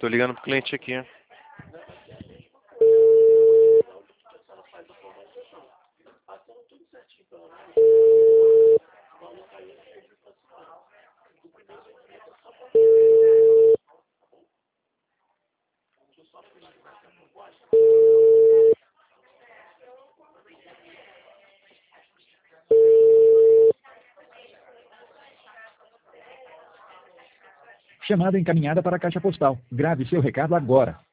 Tô ligando pro cliente aqui. Chamada encaminhada para a caixa postal. Grave seu recado agora.